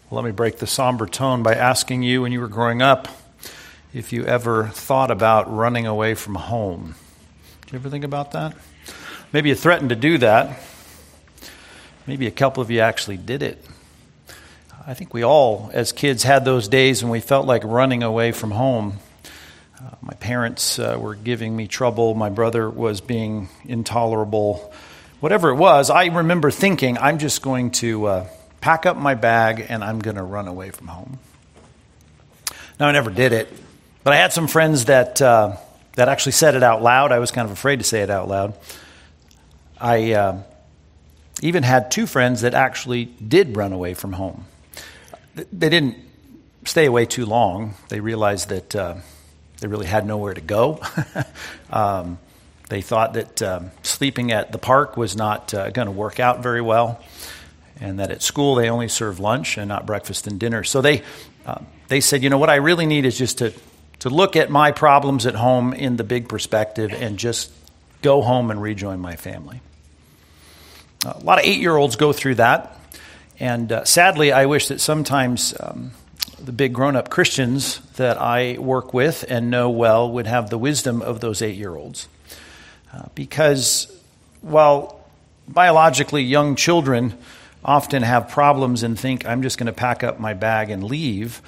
Let me break the somber tone by asking you, when you were growing up, if you ever thought about running away from home. Did you ever think about that? Maybe you threatened to do that. Maybe a couple of you actually did it. I think we all, as kids, had those days when we felt like running away from home. My parents were giving me trouble. My brother was being intolerable. Whatever it was, I remember thinking, I'm just going to pack up my bag and I'm going to run away from home. Now, I never did it, but I had some friends that actually said it out loud. I was kind of afraid to say it out loud. I even had two friends that actually did run away from home. They didn't stay away too long. They realized that they really had nowhere to go. They thought that sleeping at the park was not going to work out very well, and that at school they only serve lunch and not breakfast and dinner. So they said, you know, what I really need is just to look at my problems at home in the big perspective and just go home and rejoin my family. A lot of 8-year-olds go through that, and sadly I wish that sometimes the big grown-up Christians that I work with and know well would have the wisdom of those 8-year-olds. Because while biologically young children often have problems and think, I'm just going to pack up my bag and leave,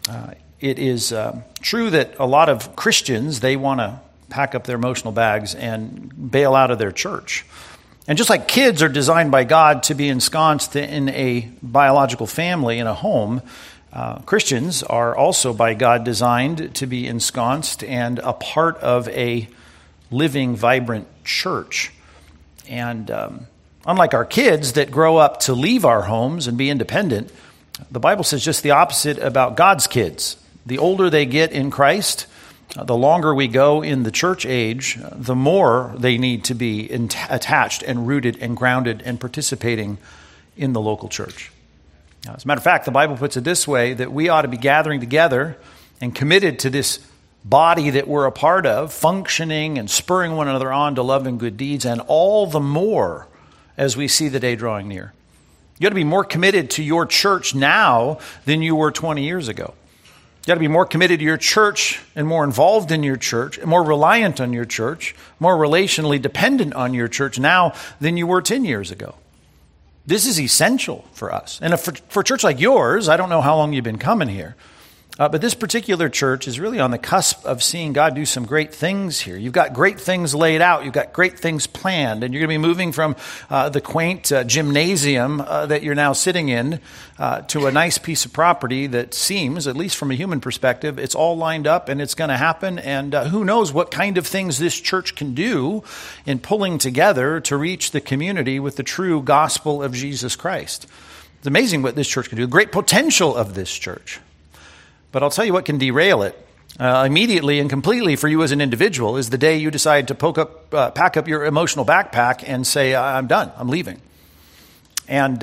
it is true that a lot of Christians, they want to pack up their emotional bags and bail out of their church. And just like kids are designed by God to be ensconced in a biological family, in a home, Christians are also by God designed to be ensconced and a part of a living, vibrant church. And unlike our kids that grow up to leave our homes and be independent, the Bible says just the opposite about God's kids. The older they get in Christ, the longer we go in the church age, the more they need to be attached and rooted and grounded and participating in the local church. Now, as a matter of fact, the Bible puts it this way, that we ought to be gathering together and committed to this body that we're a part of, functioning and spurring one another on to love and good deeds, and all the more as we see the day drawing near. You got to be more committed to your church now than you were 20 years ago. You got to be more committed to your church and more involved in your church, and more reliant on your church, more relationally dependent on your church now than you were 10 years ago. This is essential for us. And for a church like yours, I don't know how long you've been coming here, but this particular church is really on the cusp of seeing God do some great things here. You've got great things laid out. You've got great things planned. And you're going to be moving from the quaint gymnasium that you're now sitting in to a nice piece of property that seems, at least from a human perspective, it's all lined up and it's going to happen. And who knows what kind of things this church can do in pulling together to reach the community with the true gospel of Jesus Christ. It's amazing what this church can do. The great potential of this church. But I'll tell you what can derail it immediately and completely for you as an individual is the day you decide to pack up your emotional backpack and say, I'm done, I'm leaving. And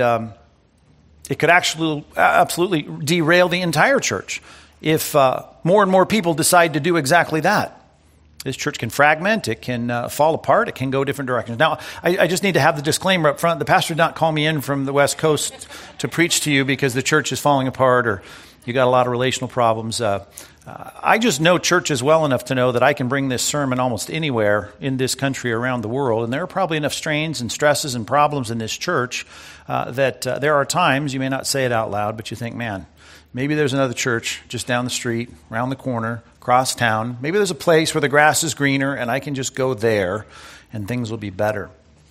it could actually absolutely derail the entire church if more and more people decide to do exactly that. This church can fragment, it can fall apart, it can go different directions. Now, I just need to have the disclaimer up front. The pastor did not call me in from the West Coast to preach to you because the church is falling apart or you got a lot of relational problems. I just know churches well enough to know that I can bring this sermon almost anywhere in this country, around the world. And there are probably enough strains and stresses and problems in this church that there are times, you may not say it out loud, but you think, man, maybe there's another church just down the street, around the corner, across town. Maybe there's a place where the grass is greener and I can just go there and things will be better.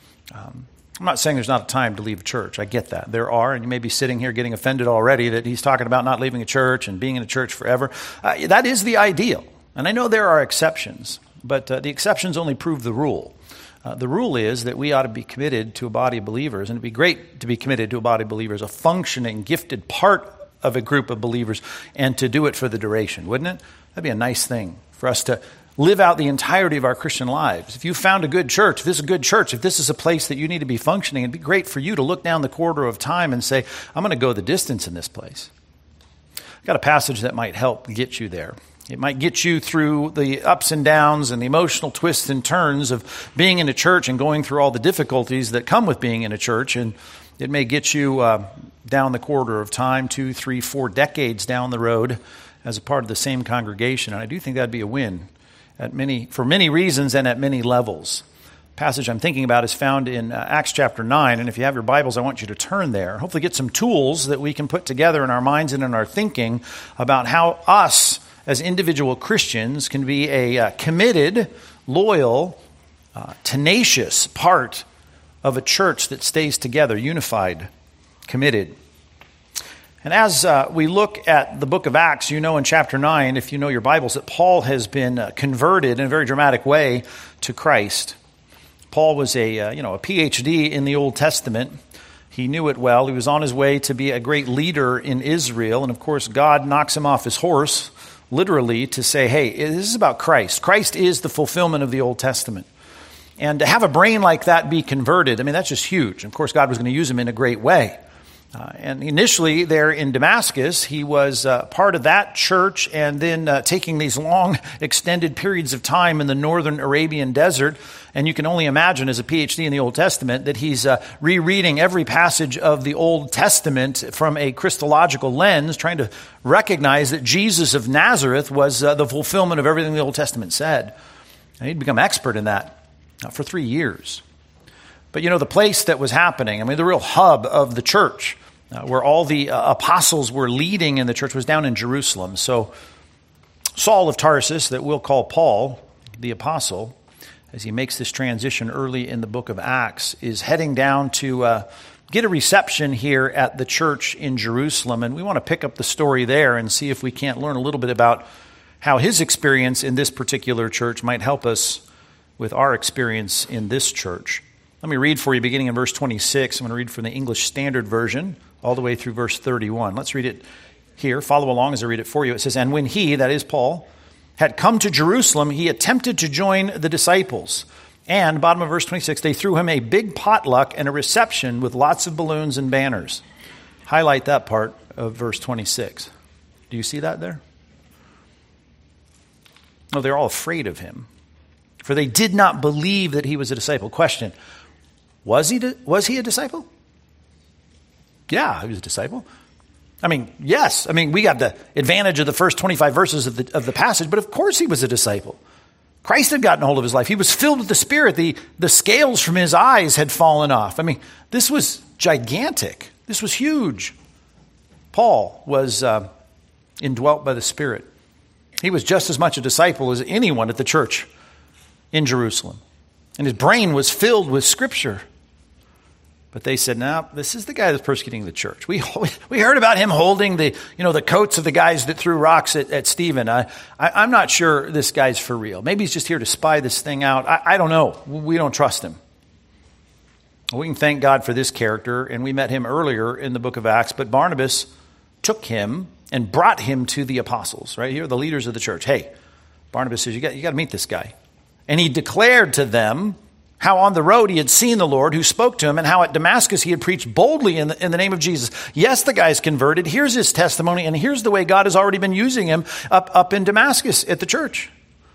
I'm not saying there's not a time to leave a church. I get that. There are, and you may be sitting here getting offended already that he's talking about not leaving a church and being in a church forever. That is the ideal. And I know there are exceptions, but the exceptions only prove the rule. The rule is that we ought to be committed to a body of believers, and it'd be great to be committed to a body of believers, a functioning, gifted part of a group of believers, and to do it for the duration, wouldn't it? That'd be a nice thing for us to live out the entirety of our Christian lives. If you found a good church, if this is a good church, if this is a place that you need to be functioning, it'd be great for you to look down the corridor of time and say, I'm going to go the distance in this place. I've got a passage that might help get you there. It might get you through the ups and downs and the emotional twists and turns of being in a church and going through all the difficulties that come with being in a church. And It may get you down the corridor of time, 2, 3, 4 decades down the road as a part of the same congregation. And I do think that'd be a win for many reasons and at many levels. The passage I'm thinking about is found in Acts chapter 9. And if you have your Bibles, I want you to turn there. Hopefully get some tools that we can put together in our minds and in our thinking about how us as individual Christians can be a committed, loyal, tenacious part of a church that stays together, unified, committed. And as we look at the book of Acts, you know in chapter 9, if you know your Bibles, that Paul has been converted in a very dramatic way to Christ. Paul was a PhD in the Old Testament. He knew it well. He was on his way to be a great leader in Israel. And of course, God knocks him off his horse, literally, to say, hey, this is about Christ. Christ is the fulfillment of the Old Testament. And to have a brain like that be converted, I mean, that's just huge. Of course, God was going to use him in a great way. And initially there in Damascus, he was part of that church and then taking these long extended periods of time in the northern Arabian desert. And you can only imagine as a PhD in the Old Testament that he's rereading every passage of the Old Testament from a Christological lens, trying to recognize that Jesus of Nazareth was the fulfillment of everything the Old Testament said. And he'd become expert in that for 3 years. But you know, the place that was happening, I mean, the real hub of the church, where all the apostles were leading in the church, was down in Jerusalem. So Saul of Tarsus, that we'll call Paul, the apostle, as he makes this transition early in the book of Acts, is heading down to get a reception here at the church in Jerusalem. And we want to pick up the story there and see if we can't learn a little bit about how his experience in this particular church might help us with our experience in this church. Let me read for you beginning in verse 26. I'm going to read from the English Standard Version all the way through verse 31. Let's read it here. Follow along as I read it for you. It says, "And when he," that is Paul, "had come to Jerusalem, he attempted to join the disciples. And," bottom of verse 26, "they threw him a big potluck and a reception with lots of balloons and banners." Highlight that part of verse 26. Do you see that there? No, they're all afraid of him, for they did not believe that he was a disciple. Question, was he a disciple? Yeah, he was a disciple. I mean, yes. I mean, we got the advantage of the first 25 verses of the passage, but of course he was a disciple. Christ had gotten hold of his life. He was filled with the Spirit. The scales from his eyes had fallen off. I mean, this was gigantic. This was huge. Paul was indwelt by the Spirit. He was just as much a disciple as anyone at the church in Jerusalem. And his brain was filled with Scripture. But they said, "No, this is the guy that's persecuting the church. We heard about him holding the coats of the guys that threw rocks at Stephen. I'm not sure this guy's for real. Maybe he's just here to spy this thing out. I don't know. We don't trust him." We can thank God for this character, and we met him earlier in the book of Acts. But Barnabas took him and brought him to the apostles. Right here, the leaders of the church. Hey, Barnabas says, you got to meet this guy. And he declared to them how on the road he had seen the Lord who spoke to him, and how at Damascus he had preached boldly in the name of Jesus. Yes, the guy's converted. Here's his testimony, and here's the way God has already been using him up in Damascus at the church.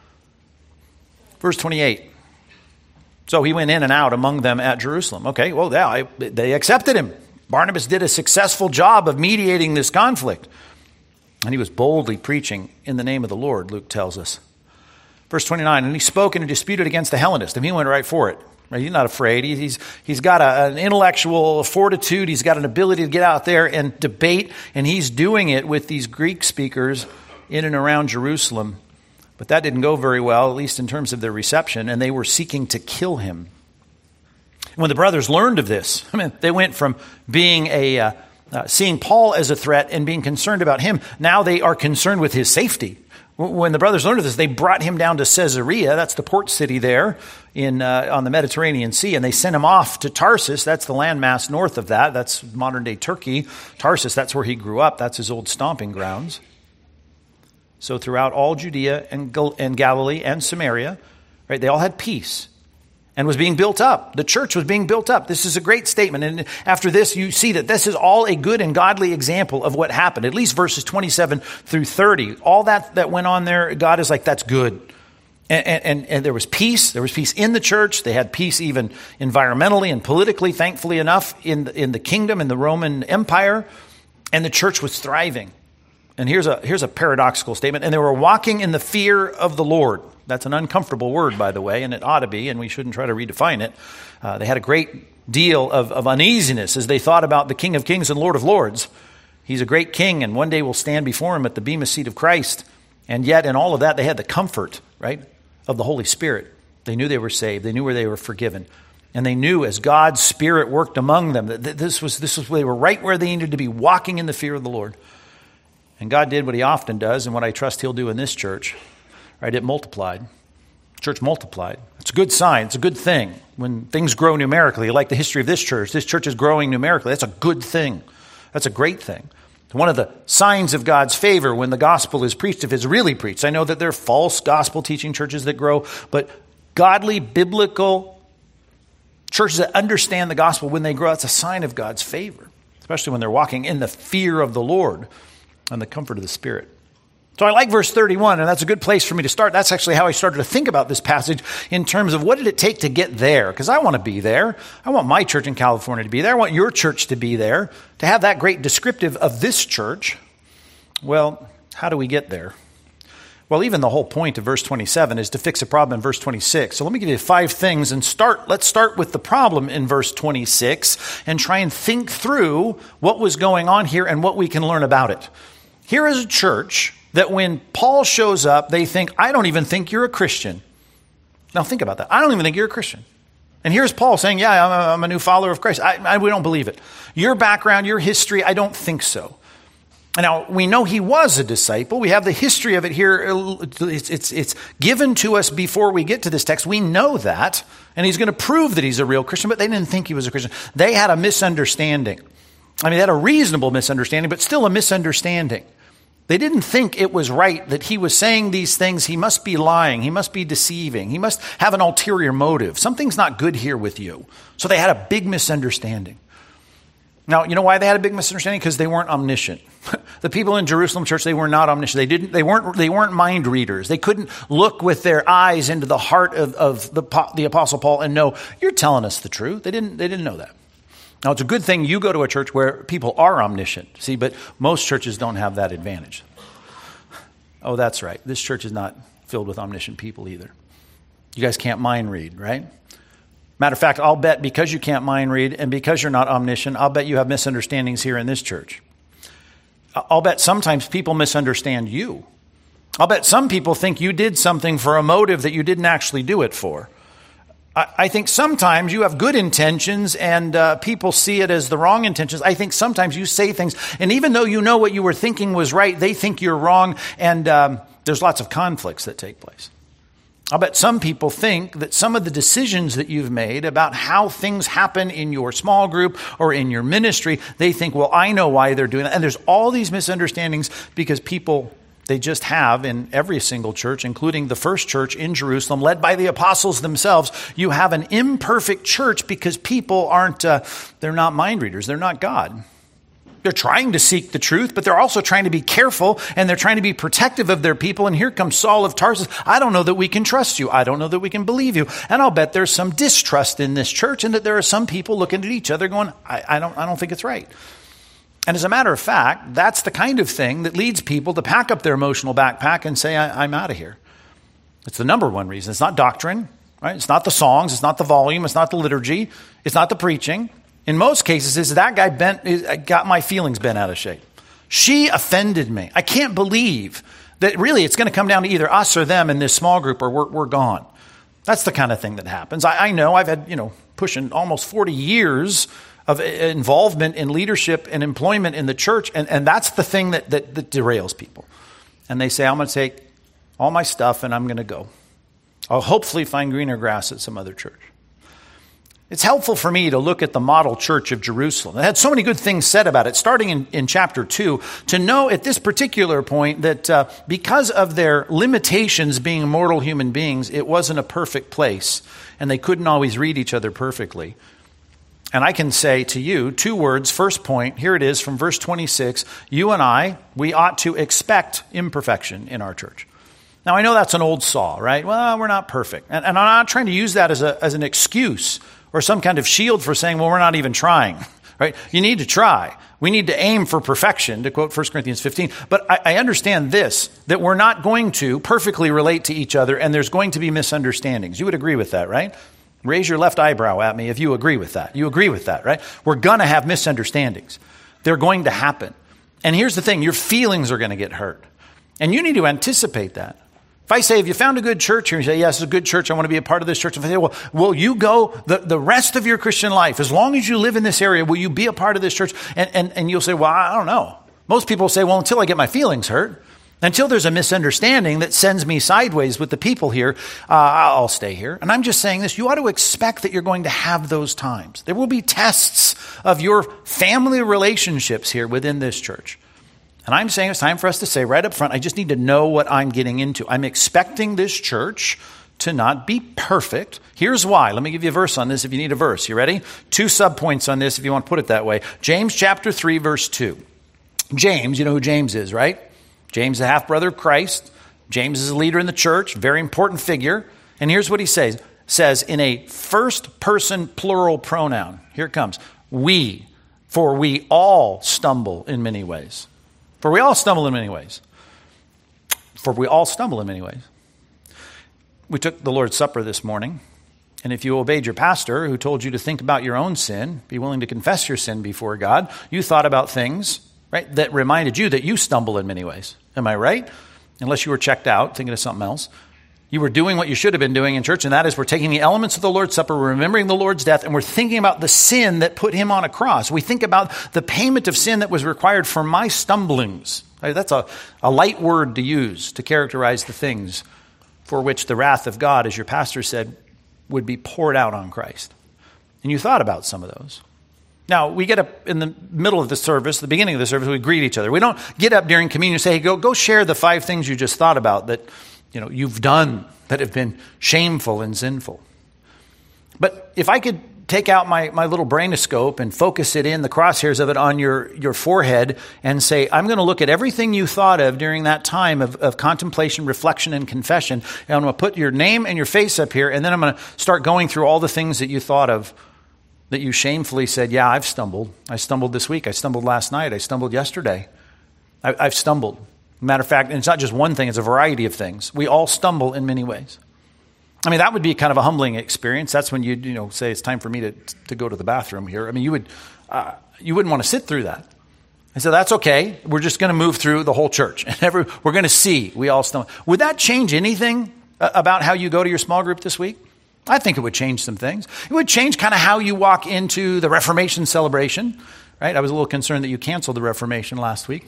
Verse 28. "So he went in and out among them at Jerusalem." Okay, well, yeah, they accepted him. Barnabas did a successful job of mediating this conflict. And he was boldly preaching in the name of the Lord, Luke tells us. Verse 29, "And he spoke and disputed against the Hellenists." And he went right for it. Right? He's not afraid. He's got an intellectual fortitude. He's got an ability to get out there and debate. And he's doing it with these Greek speakers in and around Jerusalem. But that didn't go very well, at least in terms of their reception. And they were seeking to kill him. When the brothers learned of this, I mean, they went from being seeing Paul as a threat and being concerned about him. Now they are concerned with his safety. When the brothers learned of this, they brought him down to Caesarea. That's the port city there on the Mediterranean Sea. And they sent him off to Tarsus. That's the landmass north of that. That's modern-day Turkey. Tarsus, that's where he grew up. That's his old stomping grounds. So throughout all Judea and Galilee and Samaria, right, they all had peace and was being built up. The church was being built up. This is a great statement. And after this, you see that this is all a good and godly example of what happened. At least verses 27 through 30. All that went on there, God is like, that's good. And there was peace. There was peace in the church. They had peace even environmentally and politically, thankfully enough, in the kingdom, in the Roman Empire. And the church was thriving. And here's a paradoxical statement. And they were walking in the fear of the Lord. That's an uncomfortable word, by the way, and it ought to be, and we shouldn't try to redefine it. They had a great deal of uneasiness as they thought about the King of Kings and Lord of Lords. He's a great king, and one day we'll stand before him at the bema seat of Christ. And yet, in all of that, they had the comfort, right, of the Holy Spirit. They knew they were saved. They knew where they were forgiven. And they knew as God's Spirit worked among them that this was they were right where they needed to be, walking in the fear of the Lord. And God did what he often does, and what I trust he'll do in this church. Right? It multiplied. Church multiplied. It's a good sign. It's a good thing when things grow numerically. Like the history of this church. This church is growing numerically. That's a good thing. That's a great thing. One of the signs of God's favor when the gospel is preached, if it's really preached. I know that there are false gospel teaching churches that grow, but godly, biblical churches that understand the gospel, when they grow, that's a sign of God's favor, especially when they're walking in the fear of the Lord and the comfort of the Spirit. So I like verse 31, and that's a good place for me to start. That's actually how I started to think about this passage in terms of what did it take to get there? Because I want to be there. I want my church in California to be there. I want your church to be there, to have that great descriptive of this church. Well, how do we get there? Well, even the whole point of verse 27 is to fix a problem in verse 26. So let me give you 5 things and let's start with the problem in verse 26 and try and think through what was going on here and what we can learn about it. Here is a church that when Paul shows up, they think, I don't even think you're a Christian. Now think about that. I don't even think you're a Christian. And here's Paul saying, yeah, I'm a new follower of Christ. We don't believe it. Your background, your history, I don't think so. Now, we know he was a disciple. We have the history of it here. It's given to us before we get to this text. We know that. And he's going to prove that he's a real Christian, but they didn't think he was a Christian. They had a misunderstanding. I mean, they had a reasonable misunderstanding, but still a misunderstanding. They didn't think it was right that he was saying these things. He must be lying. He must be deceiving. He must have an ulterior motive. Something's not good here with you. So they had a big misunderstanding. Now, you know why they had a big misunderstanding? Because they weren't omniscient. The people in Jerusalem church, they were not omniscient. They weren't mind readers. They couldn't look with their eyes into the heart of the Apostle Paul and know, you're telling us the truth. They didn't know that. Now, it's a good thing you go to a church where people are omniscient, see, but most churches don't have that advantage. Oh, that's right. This church is not filled with omniscient people either. You guys can't mind read, right? Matter of fact, I'll bet because you can't mind read and because you're not omniscient, I'll bet you have misunderstandings here in this church. I'll bet sometimes people misunderstand you. I'll bet some people think you did something for a motive that you didn't actually do it for. I think sometimes you have good intentions and people see it as the wrong intentions. I think sometimes you say things, and even though you know what you were thinking was right, they think you're wrong, and there's lots of conflicts that take place. I'll bet some people think that some of the decisions that you've made about how things happen in your small group or in your ministry, they think, well, I know why they're doing that. And there's all these misunderstandings because people, they just have in every single church, including the first church in Jerusalem, led by the apostles themselves. You have an imperfect church because people they're not mind readers. They're not God. They're trying to seek the truth, but they're also trying to be careful, and they're trying to be protective of their people. And here comes Saul of Tarsus. I don't know that we can trust you. I don't know that we can believe you. And I'll bet there's some distrust in this church, and that there are some people looking at each other going, I don't think it's right. And as a matter of fact, that's the kind of thing that leads people to pack up their emotional backpack and say, I'm out of here. It's the number one reason. It's not doctrine, right? It's not the songs. It's not the volume. It's not the liturgy. It's not the preaching. In most cases, it's that guy got my feelings bent out of shape. She offended me. I can't believe that really it's going to come down to either us or them in this small group or we're gone. That's the kind of thing that happens. I know I've had, pushing almost 40 years of involvement in leadership and employment in the church. And that's the thing that derails people. And they say, I'm going to take all my stuff and I'm going to go. I'll hopefully find greener grass at some other church. It's helpful for me to look at the model church of Jerusalem. It had so many good things said about it, starting in chapter 2, to know at this particular point that because of their limitations being mortal human beings, it wasn't a perfect place, and they couldn't always read each other perfectly. And I can say to you 2 words. First point, here it is from verse 26. You and I, we ought to expect imperfection in our church. Now, I know that's an old saw, right? Well, we're not perfect. And I'm not trying to use that as an excuse or some kind of shield for saying, well, we're not even trying, right? You need to try. We need to aim for perfection, to quote 1 Corinthians 15. But I understand this, that we're not going to perfectly relate to each other, and there's going to be misunderstandings. You would agree with that, right? Raise your left eyebrow at me if you agree with that. You agree with that, right? We're going to have misunderstandings. They're going to happen. And here's the thing, your feelings are going to get hurt. And you need to anticipate that. If I say, have you found a good church here? And you say, yes, it's a good church. I want to be a part of this church. If I say, well, will you go the rest of your Christian life, as long as you live in this area, will you be a part of this church? And you'll say, well, I don't know. Most people say, well, until I get my feelings hurt, until there's a misunderstanding that sends me sideways with the people here, I'll stay here. And I'm just saying this, you ought to expect that you're going to have those times. There will be tests of your family relationships here within this church. And I'm saying it's time for us to say right up front, I just need to know what I'm getting into. I'm expecting this church to not be perfect. Here's why. Let me give you a verse on this if you need a verse. You ready? 2 subpoints on this if you want to put it that way. James chapter 3, verse 2. James, you know who James is, right? James, the half-brother of Christ. James is a leader in the church, very important figure. And here's what he says in a first-person plural pronoun. Here it comes. We, for we all stumble in many ways. For we all stumble in many ways. For we all stumble in many ways. We took the Lord's Supper this morning, and if you obeyed your pastor who told you to think about your own sin, be willing to confess your sin before God, you thought about things, right, that reminded you that you stumble in many ways. Am I right? Unless you were checked out, thinking of something else. You were doing what you should have been doing in church, and that is we're taking the elements of the Lord's Supper, we're remembering the Lord's death, and we're thinking about the sin that put him on a cross. We think about the payment of sin that was required for my stumblings. That's a light word to use to characterize the things for which the wrath of God, as your pastor said, would be poured out on Christ. And you thought about some of those. Now, we get up in the middle of the service, the beginning of the service, we greet each other. We don't get up during communion and say, hey, go share the 5 things you just thought about that you've done that have been shameful and sinful. But if I could take out my little brainoscope and focus it in, the crosshairs of it on your forehead and say, I'm going to look at everything you thought of during that time of contemplation, reflection, and confession. And I'm going to put your name and your face up here, and then I'm going to start going through all the things that you thought of that you shamefully said, yeah, I've stumbled. I stumbled this week. I stumbled last night. I stumbled yesterday. I've stumbled. Matter of fact, and it's not just one thing, it's a variety of things. We all stumble in many ways. I mean, that would be kind of a humbling experience. That's when you say it's time for me to go to the bathroom here. I mean, you wouldn't want to sit through that. And so that's okay. We're just going to move through the whole church. And we're going to see we all stumble. Would that change anything about how you go to your small group this week? I think it would change some things. It would change kind of how you walk into the Reformation celebration, right? I was a little concerned that you canceled the Reformation last week.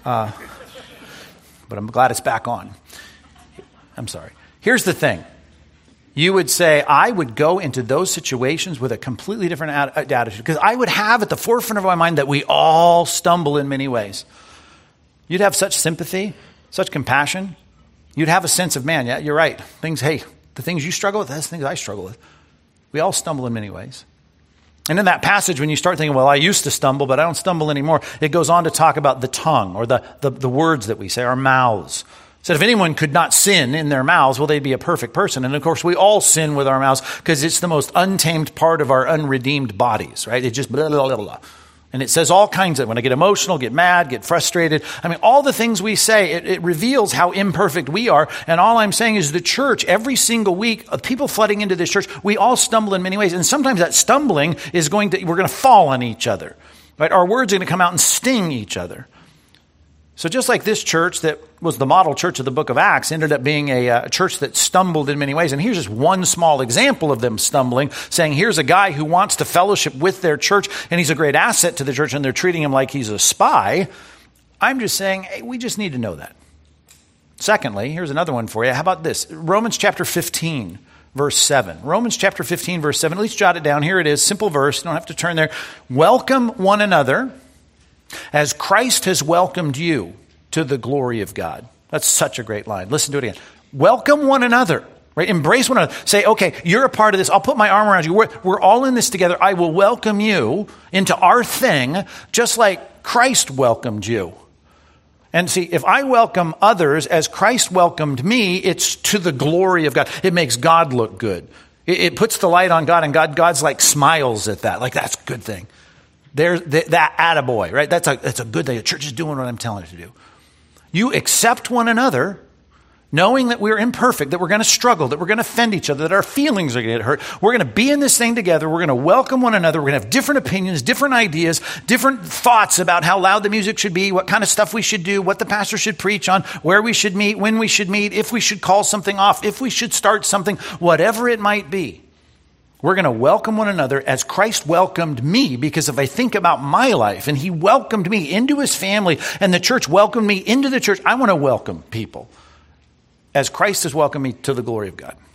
But I'm glad it's back on. I'm sorry. Here's the thing. You would say, I would go into those situations with a completely different attitude because I would have at the forefront of my mind that we all stumble in many ways. You'd have such sympathy, such compassion. You'd have a sense of, man, yeah, you're right. The things you struggle with, that's the things I struggle with. We all stumble in many ways. And in that passage, when you start thinking, well, I used to stumble, but I don't stumble anymore, it goes on to talk about the tongue or the words that we say, our mouths. It said if anyone could not sin in their mouths, well, they'd be a perfect person. And of course, we all sin with our mouths because it's the most untamed part of our unredeemed bodies, right? It just blah, blah, blah, blah. And it says all kinds of, when I get emotional, get mad, get frustrated. I mean, all the things we say, it reveals how imperfect we are. And all I'm saying is the church, every single week, of people flooding into this church, we all stumble in many ways. And sometimes that stumbling is we're going to fall on each other, right? Our words are going to come out and sting each other. So just like this church that was the model church of the book of Acts ended up being a church that stumbled in many ways. And here's just one small example of them stumbling, saying here's a guy who wants to fellowship with their church and he's a great asset to the church and they're treating him like he's a spy. I'm just saying, hey, we just need to know that. Secondly, here's another one for you. How about this? Romans chapter 15, verse 7. Romans chapter 15, verse 7. At least jot it down. Here it is. Simple verse. You don't have to turn there. Welcome one another as Christ has welcomed you to the glory of God. That's such a great line. Listen to it again. Welcome one another, right? Embrace one another. Say, okay, you're a part of this. I'll put my arm around you. We're all in this together. I will welcome you into our thing, just like Christ welcomed you. And see, if I welcome others as Christ welcomed me, it's to the glory of God. It makes God look good. It puts the light on God, and God's like smiles at that. Like, that's a good thing. There's that attaboy, right? That's a good thing. The church is doing what I'm telling it to do. You accept one another, knowing that we're imperfect, that we're going to struggle, that we're going to offend each other, that our feelings are going to get hurt. We're going to be in this thing together. We're going to welcome one another. We're going to have different opinions, different ideas, different thoughts about how loud the music should be, what kind of stuff we should do, what the pastor should preach on, where we should meet, when we should meet, if we should call something off, if we should start something, whatever it might be. We're going to welcome one another as Christ welcomed me, because if I think about my life and he welcomed me into his family and the church welcomed me into the church, I want to welcome people as Christ has welcomed me to the glory of God.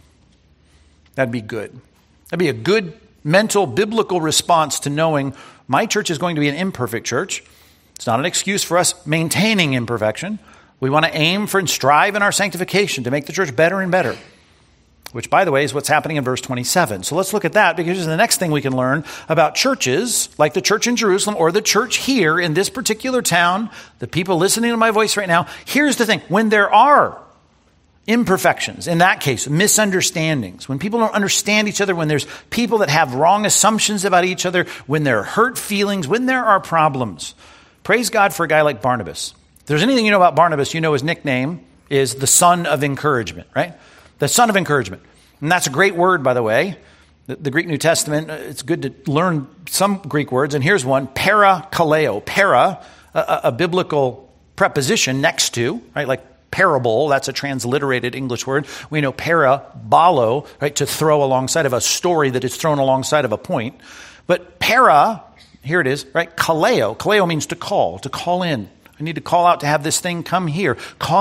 That'd be good. That'd be a good mental, biblical response to knowing my church is going to be an imperfect church. It's not an excuse for us maintaining imperfection. We want to aim for and strive in our sanctification to make the church better and better, which, by the way, is what's happening in verse 27. So let's look at that, because this is the next thing we can learn about churches, like the church in Jerusalem or the church here in this particular town, the people listening to my voice right now. Here's the thing. When there are imperfections, in that case, misunderstandings, when people don't understand each other, when there's people that have wrong assumptions about each other, when there are hurt feelings, when there are problems, praise God for a guy like Barnabas. If there's anything you know about Barnabas, you know his nickname is the son of encouragement, right? The son of encouragement. And that's a great word, by the way. The Greek New Testament, it's good to learn some Greek words. And here's one, parakaleo. Para, a biblical preposition next to, right? Like parable, that's a transliterated English word. We know parabolo, right? To throw alongside of a story that is thrown alongside of a point. But para, here it is, right? Kaleo. Kaleo means to call in. I need to call out to have this thing come here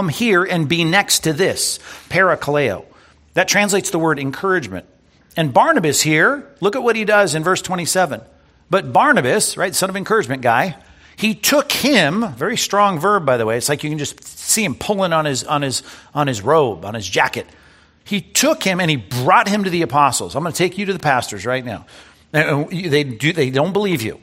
and be next to this. Parakaleo. That translates the word encouragement. And Barnabas here, look at what he does in verse 27. But Barnabas, right, son of encouragement guy, he took him, very strong verb, by the way. It's like you can just see him pulling on his robe, on his jacket. He took him and he brought him to the apostles. I'm going to take you to the pastors right now. They don't believe you.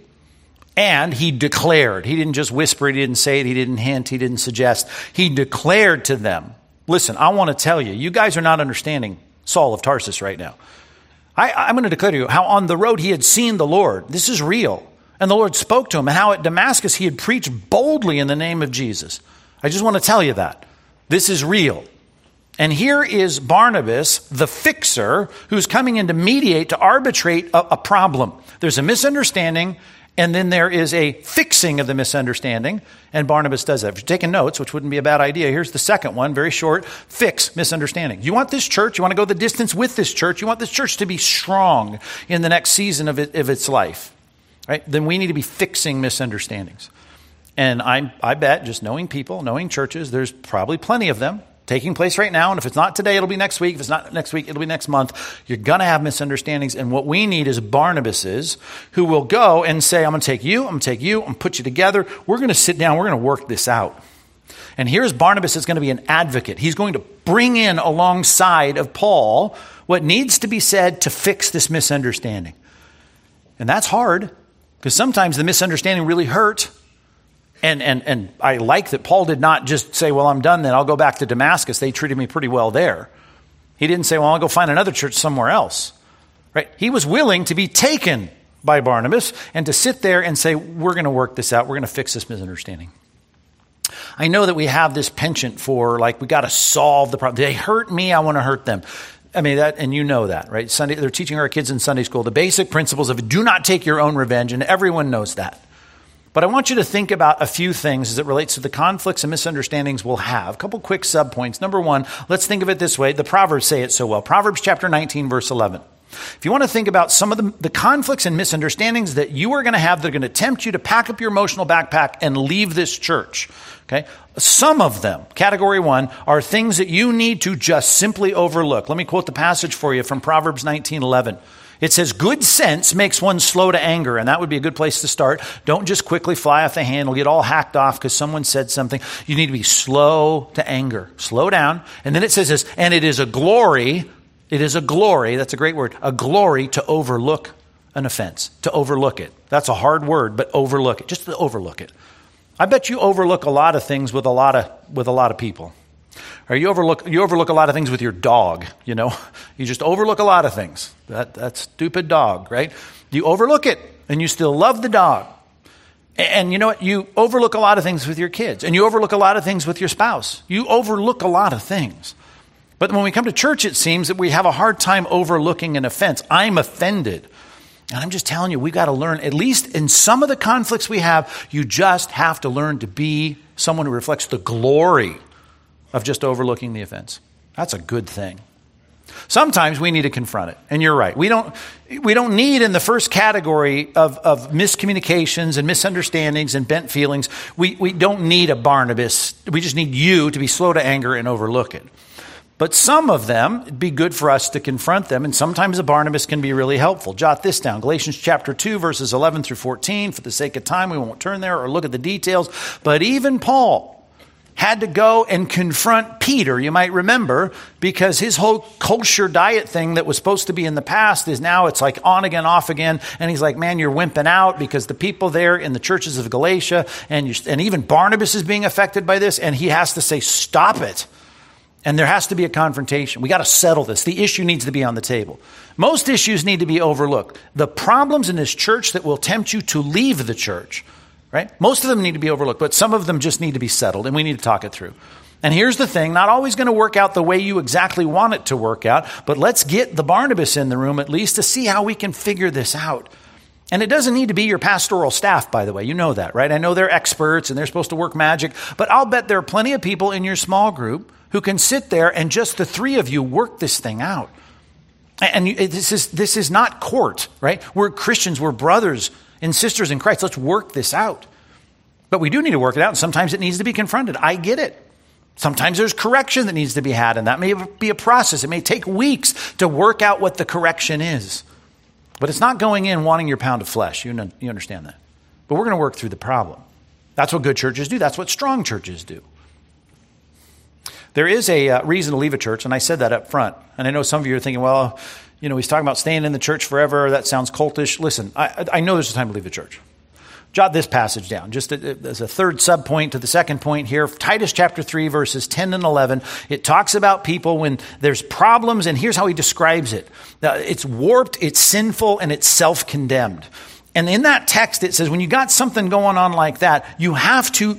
And he declared. He didn't just whisper. He didn't say it. He didn't hint. He didn't suggest. He declared to them, listen, I want to tell you, you guys are not understanding Saul of Tarsus right now. I'm going to declare to you how on the road he had seen the Lord. This is real. And the Lord spoke to him, and how at Damascus he had preached boldly in the name of Jesus. I just want to tell you that. This is real. And here is Barnabas, the fixer, who's coming in to mediate, to arbitrate a problem. There's a misunderstanding, and then there is a fixing of the misunderstanding, and Barnabas does that. If you're taking notes, which wouldn't be a bad idea, here's the second one, very short, fix misunderstanding. You want this church, you want to go the distance with this church, you want this church to be strong in the next season of its life, right? Then we need to be fixing misunderstandings. And I bet, just knowing people, knowing churches, there's probably plenty of them taking place right now. And if it's not today, it'll be next week. If it's not next week, it'll be next month. You're going to have misunderstandings. And what we need is Barnabases who will go and say, I'm going to take you, I'm going to take you, I'm going to put you together. We're going to sit down. We're going to work this out. And here's Barnabas is going to be an advocate. He's going to bring in alongside of Paul what needs to be said to fix this misunderstanding. And that's hard, because sometimes the misunderstanding really hurt. And I like that Paul did not just say, well, I'm done then, I'll go back to Damascus. They treated me pretty well there. He didn't say, well, I'll go find another church somewhere else. Right? He was willing to be taken by Barnabas and to sit there and say, we're going to work this out. We're going to fix this misunderstanding. I know that we have this penchant for, like, we got to solve the problem. They hurt me, I want to hurt them. I mean, that, and you know that, right? They're teaching our kids in Sunday school the basic principles of do not take your own revenge, and everyone knows that. But I want you to think about a few things as it relates to the conflicts and misunderstandings we'll have. A couple quick subpoints. Number one, let's think of it this way. The Proverbs say it so well. Proverbs chapter 19, verse 11. If you want to think about some of the conflicts and misunderstandings that you are going to have, they're going to tempt you to pack up your emotional backpack and leave this church. Okay? Some of them, category one, are things that you need to just simply overlook. Let me quote the passage for you from Proverbs 19:11. It says, good sense makes one slow to anger, and that would be a good place to start. Don't just quickly fly off the handle, get all hacked off because someone said something. You need to be slow to anger. Slow down. And then it says this, and it is a glory, that's a great word, a glory to overlook an offense, to overlook it. That's a hard word, but overlook it, just to overlook it. I bet you overlook a lot of things with a lot of people. Or you overlook a lot of things with your dog, you know. You just overlook a lot of things. That stupid dog, right? You overlook it, and you still love the dog. And you know what? You overlook a lot of things with your kids, and you overlook a lot of things with your spouse. You overlook a lot of things. But when we come to church, it seems that we have a hard time overlooking an offense. I'm offended. And I'm just telling you, we've got to learn, at least in some of the conflicts we have, you just have to learn to be someone who reflects the glory of just overlooking the offense. That's a good thing. Sometimes we need to confront it. And you're right. We don't need, in the first category of miscommunications and misunderstandings and bent feelings, we don't need a Barnabas. We just need you to be slow to anger and overlook it. But some of them, it'd be good for us to confront them, and sometimes a Barnabas can be really helpful. Jot this down, Galatians chapter 2, verses 11 through 14. For the sake of time, we won't turn there or look at the details. But even Paul had to go and confront Peter, you might remember, because his whole kosher diet thing that was supposed to be in the past is now it's like on again, off again. And he's like, man, you're wimping out, because the people there in the churches of Galatia, and even Barnabas is being affected by this, and he has to say, stop it. And there has to be a confrontation. We got to settle this. The issue needs to be on the table. Most issues need to be overlooked. The problems in this church that will tempt you to leave the church, right? Most of them need to be overlooked, but some of them just need to be settled, and we need to talk it through. And here's the thing, not always going to work out the way you exactly want it to work out, but let's get the Barnabas in the room at least to see how we can figure this out. And it doesn't need to be your pastoral staff, by the way. You know that, right? I know they're experts and they're supposed to work magic, but I'll bet there are plenty of people in your small group who can sit there and just the three of you work this thing out. And this is not court, right? We're Christians, we're brothers and sisters in Christ. Let's work this out. But we do need to work it out, and sometimes it needs to be confronted. I get it. Sometimes there's correction that needs to be had, and that may be a process. It may take weeks to work out what the correction is. But it's not going in wanting your pound of flesh. You understand that. But we're going to work through the problem. That's what good churches do. That's what strong churches do. There is a reason to leave a church, and I said that up front. And I know some of you are thinking, well, you know, he's talking about staying in the church forever. That sounds cultish. Listen, I know there's a time to leave the church. Jot this passage down, just as a third subpoint to the second point here. Titus chapter 3, verses 10 and 11. It talks about people when there's problems, and here's how he describes it. It's warped, it's sinful, and it's self-condemned. And in that text, it says when you got something going on like that, you have to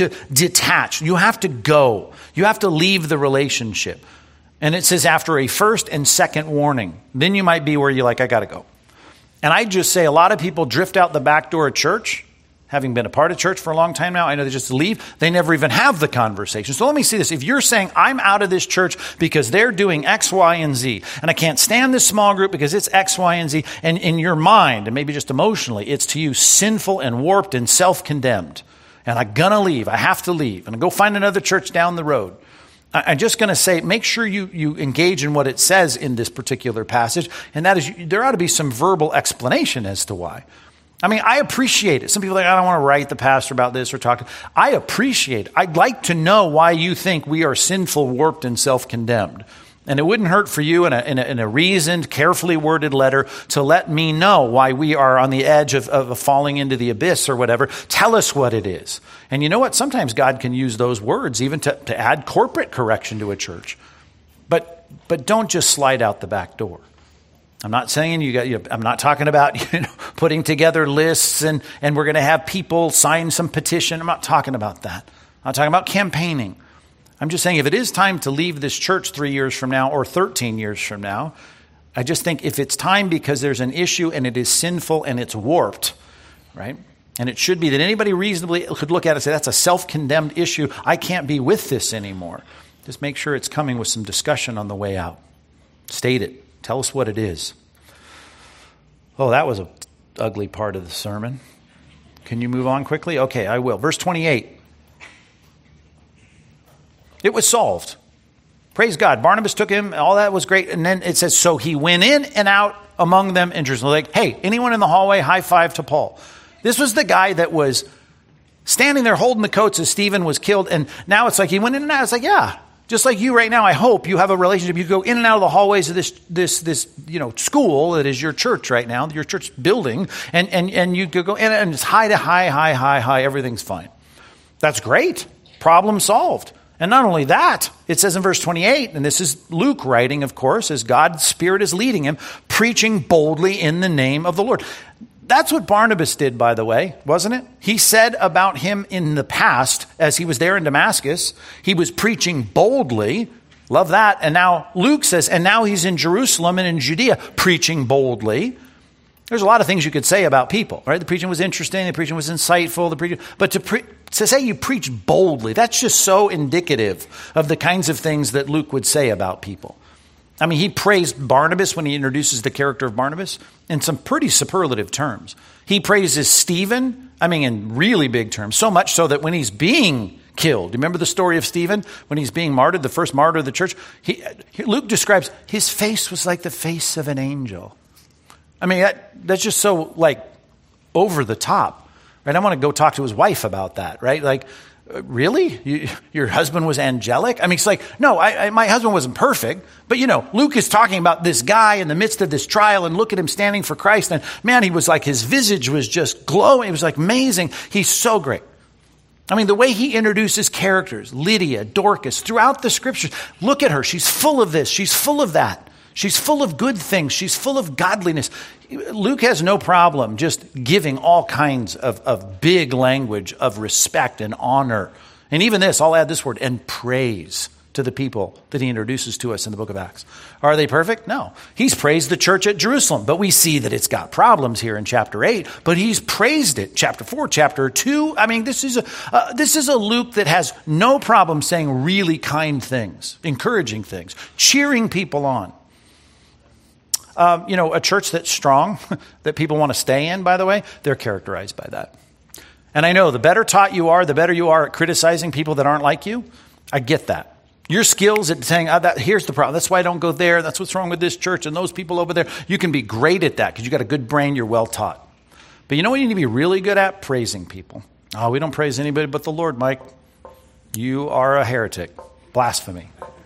detach. You have to go. You have to leave the relationship. And it says after a first and second warning, then you might be where you're like, I got to go. And I just say a lot of people drift out the back door of church, having been a part of church for a long time now. I know they just leave. They never even have the conversation. So let me see this. If you're saying I'm out of this church because they're doing X, Y, and Z, and I can't stand this small group because it's X, Y, and Z, and in your mind, and maybe just emotionally, it's to you sinful and warped and self-condemned, and I'm going to leave. I have to leave and go find another church down the road. I'm just going to say, make sure you engage in what it says in this particular passage, and that is there ought to be some verbal explanation as to why. I mean, I appreciate it. Some people are like, I don't want to write the pastor about this or talk. I appreciate it. I'd like to know why you think we are sinful, warped, and self-condemned. And it wouldn't hurt for you in a reasoned, carefully worded letter to let me know why we are on the edge of falling into the abyss or whatever. Tell us what it is. And you know what? Sometimes God can use those words even to add corporate correction to a church. But don't just slide out the back door. I'm not saying I'm not talking about putting together lists and we're going to have people sign some petition. I'm not talking about that. I'm not talking about campaigning. I'm just saying if it is time to leave this church 3 years from now or 13 years from now, I just think if it's time because there's an issue and it is sinful and it's warped, right? And it should be that anybody reasonably could look at it and say, that's a self-condemned issue. I can't be with this anymore. Just make sure it's coming with some discussion on the way out. State it. Tell us what it is. Oh, that was an ugly part of the sermon. Can you move on quickly? Okay, I will. Verse 28. It was solved. Praise God. Barnabas took him. All that was great. And then it says, so he went in and out among them in Jerusalem. Like, hey, anyone in the hallway, high five to Paul. This was the guy that was standing there holding the coats as Stephen was killed. And now it's like he went in and out. It's like, yeah, just like you right now, I hope you have a relationship. You go in and out of the hallways of this school that is your church right now, your church building. And you could go in and it's high to high. Everything's fine. That's great. Problem solved. And not only that, it says in verse 28, and this is Luke writing, of course, as God's Spirit is leading him, preaching boldly in the name of the Lord. That's what Barnabas did, by the way, wasn't it? He said about him in the past, as he was there in Damascus, he was preaching boldly. Love that. And now Luke says, and now he's in Jerusalem and in Judea, preaching boldly. There's a lot of things you could say about people, right? The preaching was interesting. The preaching was insightful. But to say you preach boldly, that's just so indicative of the kinds of things that Luke would say about people. I mean, he praised Barnabas when he introduces the character of Barnabas in some pretty superlative terms. He praises Stephen, I mean, in really big terms, so much so that when he's being killed, remember the story of Stephen? When he's being martyred, the first martyr of the church, Luke describes his face was like the face of an angel. I mean, that's just so, like, over the top, right? I want to go talk to his wife about that, right? Like, really? Your husband was angelic? I mean, it's like, no, my husband wasn't perfect. But, Luke is talking about this guy in the midst of this trial, and look at him standing for Christ. And, man, he was like, his visage was just glowing. It was, like, amazing. He's so great. I mean, the way he introduces characters, Lydia, Dorcas, throughout the scriptures, look at her. She's full of this. She's full of that. She's full of good things. She's full of godliness. Luke has no problem just giving all kinds of big language of respect and honor. And even this, I'll add this word, and praise to the people that he introduces to us in the book of Acts. Are they perfect? No. He's praised the church at Jerusalem, but we see that it's got problems here in chapter 8, but he's praised it. Chapter 4, chapter 2. I mean, this is a Luke that has no problem saying really kind things, encouraging things, cheering people on. A church that's strong, that people want to stay in, by the way, they're characterized by that. And I know the better taught you are, the better you are at criticizing people that aren't like you. I get that. Your skills at saying, here's the problem. That's why I don't go there. That's what's wrong with this church and those people over there. You can be great at that because you got a good brain. You're well taught. But you know what you need to be really good at? Praising people. Oh, we don't praise anybody but the Lord, Mike. You are a heretic. Blasphemy.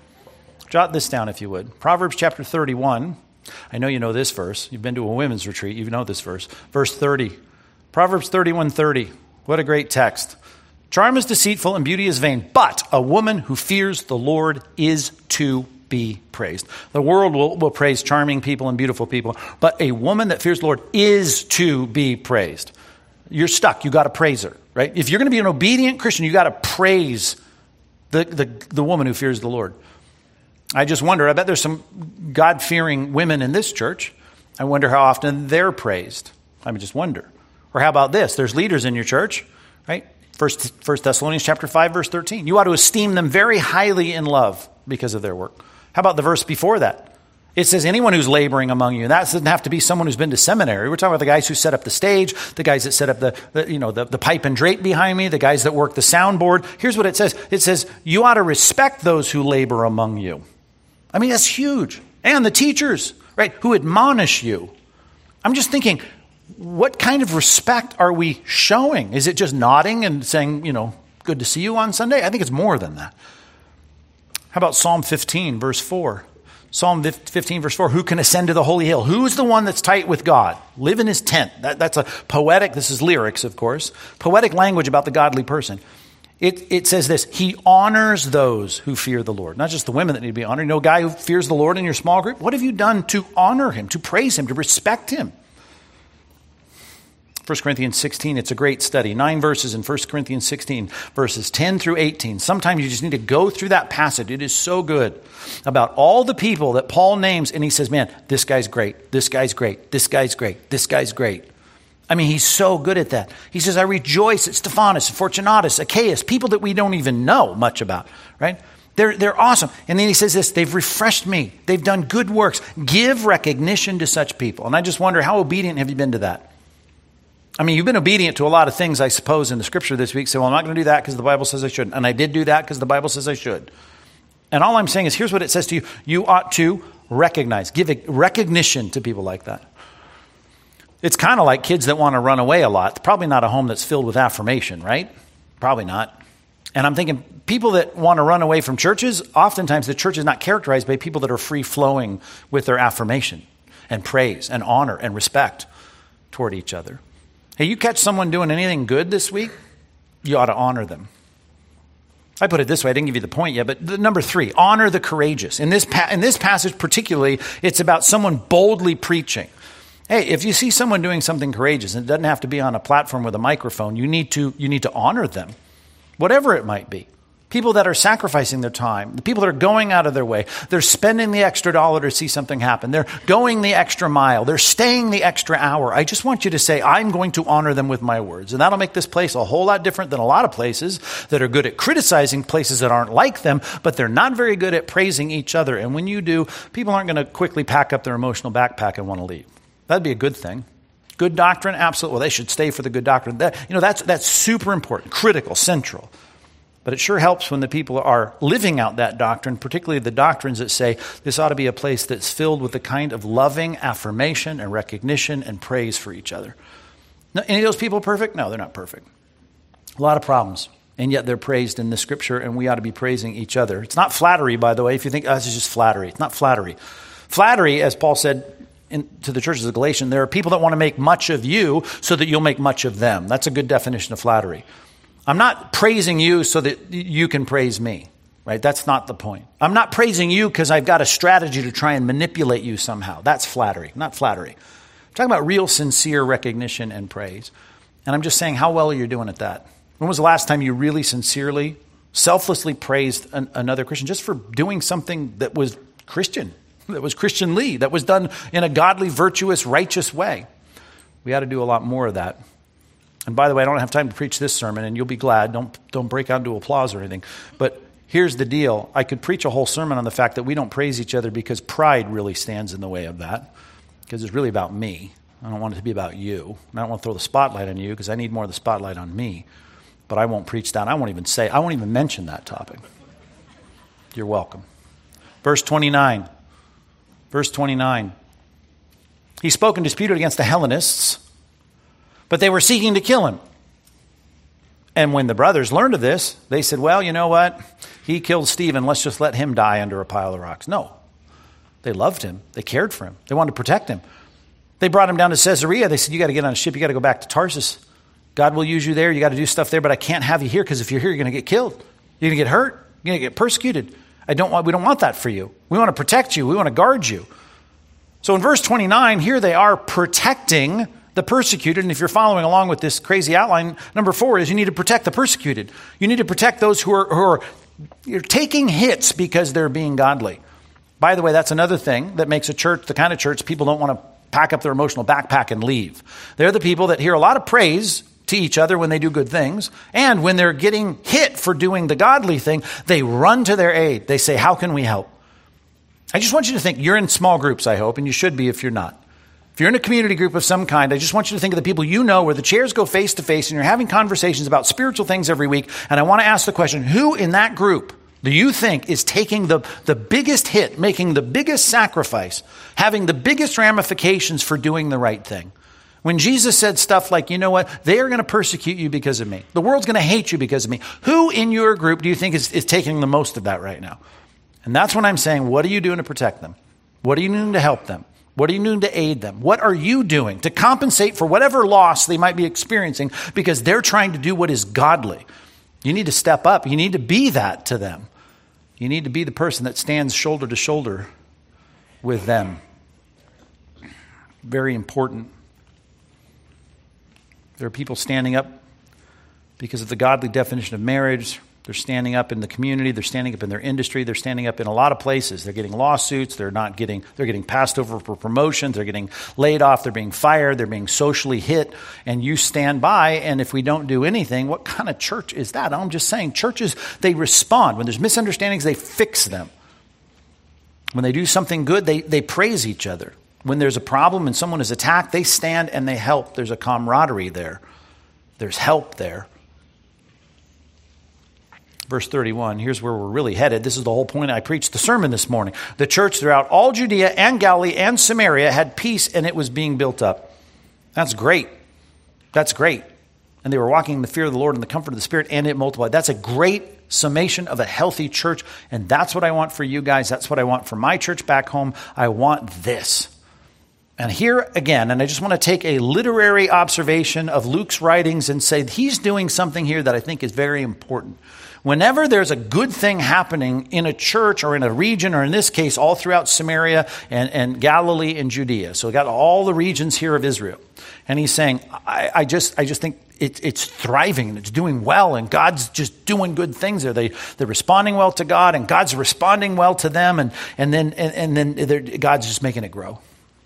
Jot this down if you would. Proverbs chapter 31. I know you know this verse. You've been to a women's retreat. You know this verse. Verse 30. Proverbs 31:30. What a great text. Charm is deceitful and beauty is vain, but a woman who fears the Lord is to be praised. The world will praise charming people and beautiful people, but a woman that fears the Lord is to be praised. You're stuck. You got to praise her, right? If you're going to be an obedient Christian, you got to praise the woman who fears the Lord. I just wonder, I bet there's some God-fearing women in this church. I wonder how often they're praised. I just wonder. Or how about this? There's leaders in your church, right? First Thessalonians chapter 5, verse 13. You ought to esteem them very highly in love because of their work. How about the verse before that? It says anyone who's laboring among you. And that doesn't have to be someone who's been to seminary. We're talking about the guys who set up the stage, the guys that set up the pipe and drape behind me, the guys that work the soundboard. Here's what it says. It says, you ought to respect those who labor among you. I mean, that's huge. And the teachers, right, who admonish you. I'm just thinking, what kind of respect are we showing? Is it just nodding and saying, good to see you on Sunday? I think it's more than that. How about Psalm 15, verse 4? Psalm 15, verse 4, who can ascend to the holy hill? Who's the one that's tight with God? Live in his tent. That's a poetic, this is lyrics, of course, poetic language about the godly person. It says this, he honors those who fear the Lord. Not just the women that need to be honored. You know, a guy who fears the Lord in your small group, what have you done to honor him, to praise him, to respect him? 1 Corinthians 16, it's a great study. 9 verses in 1 Corinthians 16, verses 10 through 18. Sometimes you just need to go through that passage. It is so good about all the people that Paul names. And he says, man, this guy's great. This guy's great. This guy's great. This guy's great. I mean, he's so good at that. He says, I rejoice at Stephanas, Fortunatus, Achaeus, people that we don't even know much about, right? They're awesome. And then he says this, they've refreshed me. They've done good works. Give recognition to such people. And I just wonder, how obedient have you been to that? I mean, you've been obedient to a lot of things, I suppose, in the scripture this week. So, well, I'm not going to do that because the Bible says I shouldn't. And I did do that because the Bible says I should. And all I'm saying is, here's what it says to you. You ought to recognize, give recognition to people like that. It's kind of like kids that want to run away a lot. It's probably not a home that's filled with affirmation, right? Probably not. And I'm thinking people that want to run away from churches, oftentimes the church is not characterized by people that are free-flowing with their affirmation and praise and honor and respect toward each other. Hey, you catch someone doing anything good this week, you ought to honor them. I put it this way, I didn't give you the point yet, but number 3, honor the courageous. In this passage particularly, it's about someone boldly preaching. Hey, if you see someone doing something courageous, and it doesn't have to be on a platform with a microphone, you need to honor them, whatever it might be. People that are sacrificing their time, the people that are going out of their way, they're spending the extra dollar to see something happen. They're going the extra mile. They're staying the extra hour. I just want you to say, I'm going to honor them with my words. And that'll make this place a whole lot different than a lot of places that are good at criticizing places that aren't like them, but they're not very good at praising each other. And when you do, people aren't going to quickly pack up their emotional backpack and want to leave. That'd be a good thing. Good doctrine, absolutely. Well, they should stay for the good doctrine. That's super important, critical, central. But it sure helps when the people are living out that doctrine, particularly the doctrines that say this ought to be a place that's filled with the kind of loving affirmation and recognition and praise for each other. Now, any of those people perfect? No, they're not perfect. A lot of problems. And yet they're praised in the scripture, and we ought to be praising each other. It's not flattery, by the way. If you think, this is just flattery. It's not flattery. Flattery, as Paul said to the churches of Galatians, there are people that want to make much of you so that you'll make much of them. That's a good definition of flattery. I'm not praising you so that you can praise me, right? That's not the point. I'm not praising you because I've got a strategy to try and manipulate you somehow. That's flattery, not flattery. I'm talking about real, sincere recognition and praise. And I'm just saying, how well are you doing at that? When was the last time you really sincerely, selflessly praised another Christian just for doing something that was Christian, that was Christianly, that was done in a godly, virtuous, righteous way? We ought to do a lot more of that. And by the way, I don't have time to preach this sermon, and you'll be glad. Don't break out into applause or anything. But here's the deal. I could preach a whole sermon on the fact that we don't praise each other because pride really stands in the way of that. Because it's really about me. I don't want it to be about you. And I don't want to throw the spotlight on you because I need more of the spotlight on me. But I won't preach that. I won't even mention that topic. You're welcome. Verse 29. Verse 29. He spoke and disputed against the Hellenists, but they were seeking to kill him. And when the brothers learned of this, they said, well, you know what? He killed Stephen. Let's just let him die under a pile of rocks. No. They loved him. They cared for him. They wanted to protect him. They brought him down to Caesarea. They said, you got to get on a ship. You got to go back to Tarsus. God will use you there. You got to do stuff there, but I can't have you here because if you're here, you're going to get killed. You're going to get hurt. You're going to get persecuted. We don't want that for you. We want to protect you. We want to guard you. So in verse 29, here they are protecting the persecuted. And if you're following along with this crazy outline, number 4 is you need to protect the persecuted. You need to protect those who are you're taking hits because they're being godly. By the way, that's another thing that makes a church the kind of church people don't want to pack up their emotional backpack and leave. They're the people that hear a lot of praise to each other when they do good things. And when they're getting hit for doing the godly thing, they run to their aid. They say, how can we help? I just want you to think, you're in small groups, I hope, and you should be if you're not. If you're in a community group of some kind, I just want you to think of the people you know where the chairs go face to face and you're having conversations about spiritual things every week. And I want to ask the question, who in that group do you think is taking the biggest hit, making the biggest sacrifice, having the biggest ramifications for doing the right thing? When Jesus said stuff like, you know what, they are going to persecute you because of me. The world's going to hate you because of me. Who in your group do you think is taking the most of that right now? And that's when I'm saying, what are you doing to protect them? What are you doing to help them? What are you doing to aid them? What are you doing to compensate for whatever loss they might be experiencing because they're trying to do what is godly? You need to step up. You need to be that to them. You need to be the person that stands shoulder to shoulder with them. Very important. There are people standing up because of the godly definition of marriage. They're standing up in the community. They're standing up in their industry. They're standing up in a lot of places. They're getting lawsuits. They're getting passed over for promotions. They're getting laid off. They're being fired. They're being socially hit. And you stand by. And if we don't do anything, what kind of church is that? I'm just saying churches, they respond. When there's misunderstandings, they fix them. When they do something good, they praise each other. When there's a problem and someone is attacked, they stand and they help. There's a camaraderie there. There's help there. Verse 31, here's where we're really headed. This is the whole point I preached the sermon this morning. The church throughout all Judea and Galilee and Samaria had peace, and it was being built up. That's great. That's great. And they were walking in the fear of the Lord and the comfort of the Spirit, and it multiplied. That's a great summation of a healthy church, and that's what I want for you guys. That's what I want for my church back home. I want this. And here again, and I just want to take a literary observation of Luke's writings and say he's doing something here that I think is very important. Whenever there's a good thing happening in a church or in a region, or in this case, all throughout Samaria and Galilee and Judea. So we got all the regions here of Israel. And he's saying, I just think it's thriving and it's doing well, and God's just doing good things there. They're responding well to God, and God's responding well to them, and then God's just making it grow.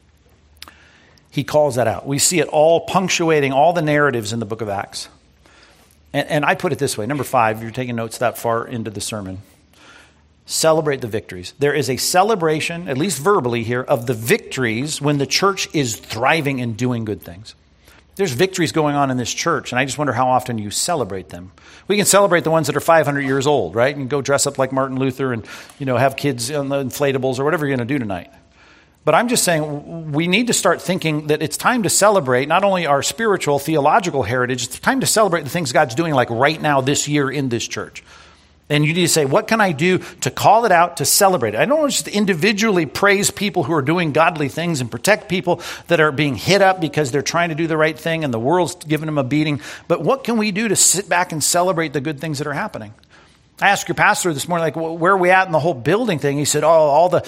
He calls that out. We see it all punctuating all the narratives in the book of Acts. And I put it this way, number 5, if you're taking notes that far into the sermon, celebrate the victories. There is a celebration, at least verbally here, of the victories when the church is thriving and doing good things. There's victories going on in this church, and I just wonder how often you celebrate them. We can celebrate the ones that are 500 years old, right? And go dress up like Martin Luther and, have kids on the inflatables or whatever you're going to do tonight. But I'm just saying we need to start thinking that it's time to celebrate not only our spiritual, theological heritage, it's time to celebrate the things God's doing like right now this year in this church. And you need to say, what can I do to call it out, to celebrate it? I don't want to just individually praise people who are doing godly things and protect people that are being hit up because they're trying to do the right thing and the world's giving them a beating. But what can we do to sit back and celebrate the good things that are happening? I asked your pastor this morning, where are we at in the whole building thing? He said, the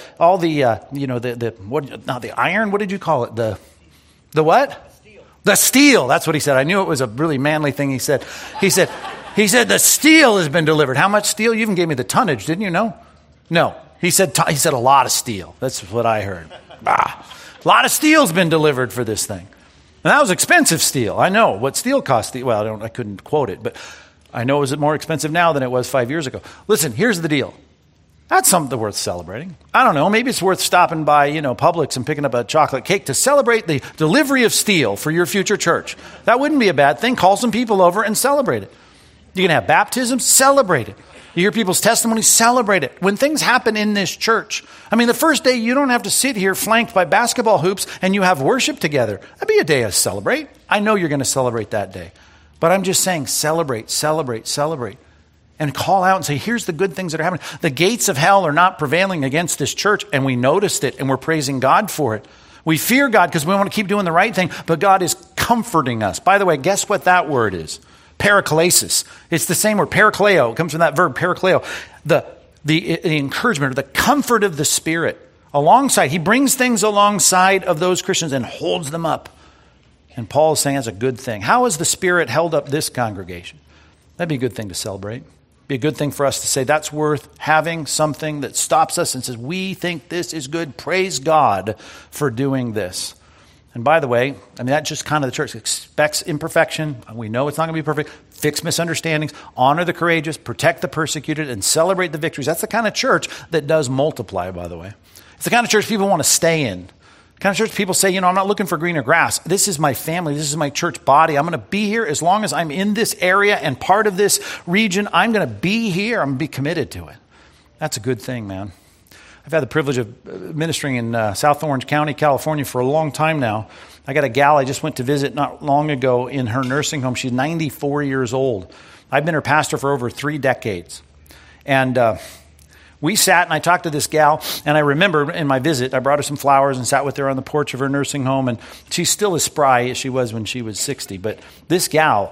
iron, what did you call it? The what? Steel. The steel. That's what he said. I knew it was a really manly thing he said. He said, the steel has been delivered. How much steel? You even gave me the tonnage, didn't you? No. He said a lot of steel. That's what I heard. A lot of steel's been delivered for this thing. And that was expensive steel. I know what steel cost. Well, I couldn't quote it, but I know it was more expensive now than it was 5 years ago. Listen, here's the deal. That's something worth celebrating. I don't know. Maybe it's worth stopping by, Publix and picking up a chocolate cake to celebrate the delivery of steel for your future church. That wouldn't be a bad thing. Call some people over and celebrate it. You can have baptisms, celebrate it. You hear people's testimonies, celebrate it. When things happen in this church, the first day you don't have to sit here flanked by basketball hoops and you have worship together. That'd be a day to celebrate. I know you're going to celebrate that day. But I'm just saying, celebrate. And call out and say, here's the good things that are happening. The gates of hell are not prevailing against this church, and we noticed it, and we're praising God for it. We fear God because we want to keep doing the right thing, but God is comforting us. By the way, guess what that word is? Paraklesis. It's the same word, parakleo. It comes from that verb, parakleo. The encouragement or the comfort of the Spirit alongside. He brings things alongside of those Christians and holds them up. And Paul is saying that's a good thing. How has the Spirit held up this congregation? That'd be a good thing to celebrate. Be a good thing for us to say that's worth having something that stops us and says, we think this is good. Praise God for doing this. And by the way, that's just kind of the church. Expects imperfection. We know it's not going to be perfect. Fix misunderstandings. Honor the courageous. Protect the persecuted. And celebrate the victories. That's the kind of church that does multiply, by the way. It's the kind of church people want to stay in. Kind of church people say, I'm not looking for greener grass. This is my family. This is my church body. I'm going to be here as long as I'm in this area and part of this region. I'm going to be here. I'm going to be committed to it. That's a good thing, man. I've had the privilege of ministering in South Orange County, California for a long time now. I got a gal I just went to visit not long ago in her nursing home. She's 94 years old. I've been her pastor for over 3 decades. And we sat and I talked to this gal, and I remember in my visit, I brought her some flowers and sat with her on the porch of her nursing home, and she's still as spry as she was when she was 60. But this gal,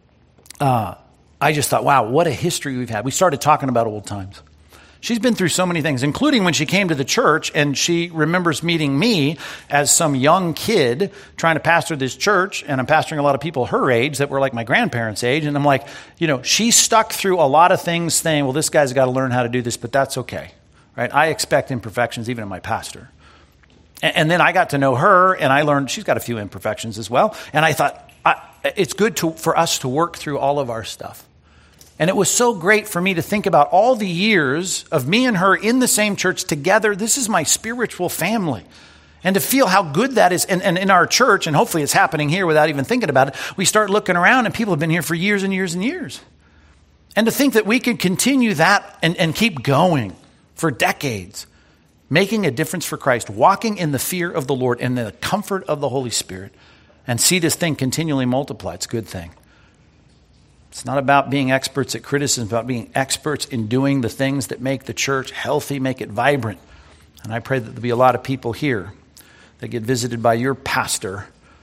I just thought, wow, what a history we've had. We started talking about old times. She's been through so many things, including when she came to the church, and she remembers meeting me as some young kid trying to pastor this church, and I'm pastoring a lot of people her age that were like my grandparents' age, and I'm like, she stuck through a lot of things saying, well, this guy's got to learn how to do this, but that's okay, right? I expect imperfections even in my pastor. And then I got to know her, and I learned she's got a few imperfections as well, and I thought, it's good for us to work through all of our stuff. And it was so great for me to think about all the years of me and her in the same church together. This is my spiritual family. And to feel how good that is. And in our church, and hopefully it's happening here without even thinking about it, we start looking around and people have been here for years and years and years. And to think that we could continue that and keep going for decades, making a difference for Christ, walking in the fear of the Lord and the comfort of the Holy Spirit, and see this thing continually multiply. It's a good thing. It's not about being experts at criticism, it's about being experts in doing the things that make the church healthy, make it vibrant. And I pray that there'll be a lot of people here that get visited by your pastor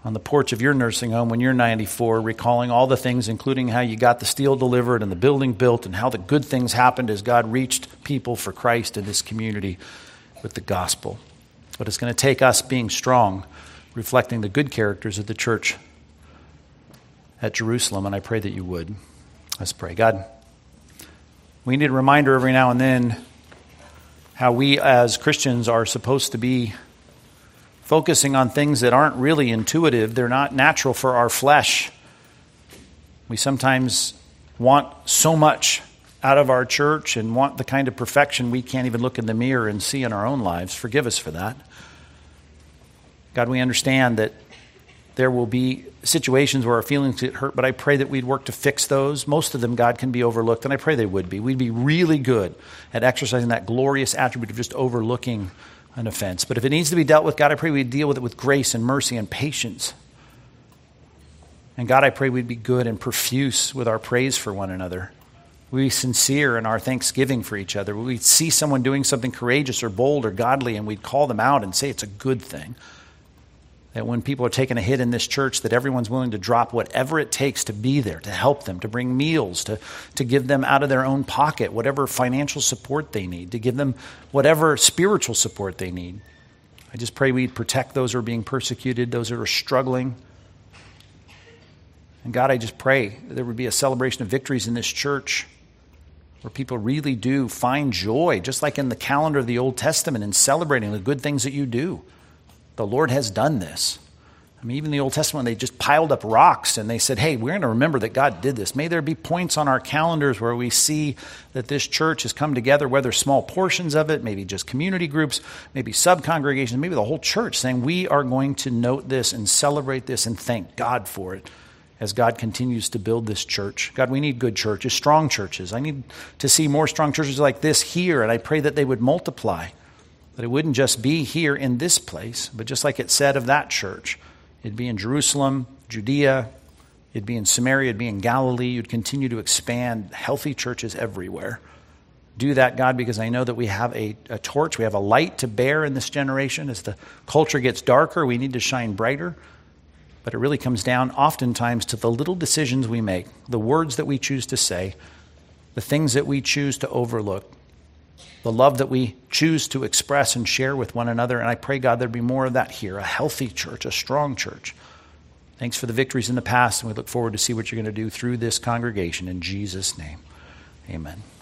on the porch of your nursing home when you're 94, recalling all the things, including how you got the steel delivered and the building built and how the good things happened as God reached people for Christ in this community with the gospel. But it's going to take us being strong, reflecting the good characters of the church at Jerusalem, and I pray that you would. Let's pray. God, we need a reminder every now and then how we as Christians are supposed to be focusing on things that aren't really intuitive. They're not natural for our flesh. We sometimes want so much out of our church and want the kind of perfection we can't even look in the mirror and see in our own lives. Forgive us for that. God, we understand that there will be situations where our feelings get hurt, but I pray that we'd work to fix those. Most of them, God, can be overlooked, and I pray they would be. We'd be really good at exercising that glorious attribute of just overlooking an offense. But if it needs to be dealt with, God, I pray we'd deal with it with grace and mercy and patience. And God, I pray we'd be good and profuse with our praise for one another. We'd be sincere in our thanksgiving for each other. We'd see someone doing something courageous or bold or godly, and we'd call them out and say it's a good thing. That when people are taking a hit in this church, that everyone's willing to drop whatever it takes to be there, to help them, to bring meals, to give them out of their own pocket, whatever financial support they need, to give them whatever spiritual support they need. I just pray we'd protect those who are being persecuted, those who are struggling. And God, I just pray that there would be a celebration of victories in this church where people really do find joy, just like in the calendar of the Old Testament, in celebrating the good things that you do. The Lord has done this. I mean, even in the Old Testament, they just piled up rocks and they said, hey, we're going to remember that God did this. May there be points on our calendars where we see that this church has come together, whether small portions of it, maybe just community groups, maybe sub-congregations, maybe the whole church, saying we are going to note this and celebrate this and thank God for it as God continues to build this church. God, we need good churches, strong churches. I need to see more strong churches like this here, and I pray that they would multiply. That it wouldn't just be here in this place, but just like it said of that church, it'd be in Jerusalem, Judea, it'd be in Samaria, it'd be in Galilee. You'd continue to expand healthy churches everywhere. Do that, God, because I know that we have a torch, we have a light to bear in this generation. As the culture gets darker, we need to shine brighter. But it really comes down oftentimes to the little decisions we make, the words that we choose to say, the things that we choose to overlook, the love that we choose to express and share with one another. And I pray, God, there'd be more of that here, a healthy church, a strong church. Thanks for the victories in the past, and we look forward to see what you're going to do through this congregation. In Jesus' name, amen.